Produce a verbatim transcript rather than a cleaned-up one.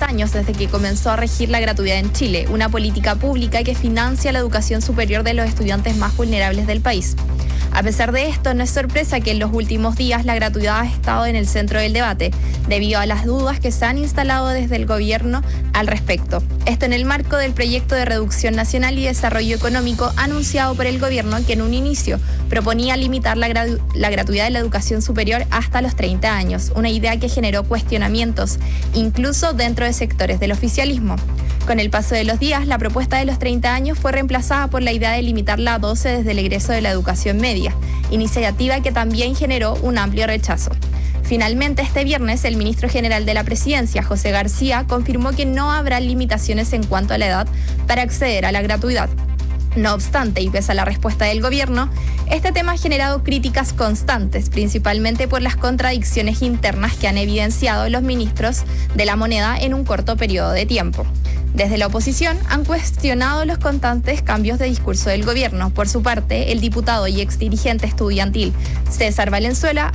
años desde que comenzó a regir la gratuidad en Chile, una política pública que financia la educación superior de los estudiantes más vulnerables del país. A pesar de esto, no es sorpresa que en los últimos días la gratuidad ha estado en el centro del debate, debido a las dudas que se han instalado desde el gobierno al respecto. Esto en el marco del proyecto de reducción nacional y desarrollo económico anunciado por el gobierno, que en un inicio proponía limitar la, gradu- la gratuidad de la educación superior hasta los treinta años, una idea que generó cuestionamientos, incluso dentro de sectores del oficialismo. Con el paso de los días, la propuesta de los treinta años fue reemplazada por la idea de limitarla a doce desde el egreso de la educación media, iniciativa que también generó un amplio rechazo. Finalmente, este viernes, el ministro general de la Presidencia, José García, confirmó que no habrá limitaciones en cuanto a la edad para acceder a la gratuidad. No obstante, y pese a la respuesta del gobierno, este tema ha generado críticas constantes, principalmente por las contradicciones internas que han evidenciado los ministros de la moneda en un corto periodo de tiempo. Desde la oposición han cuestionado los constantes cambios de discurso del gobierno. Por su parte, el diputado y exdirigente estudiantil César Valenzuela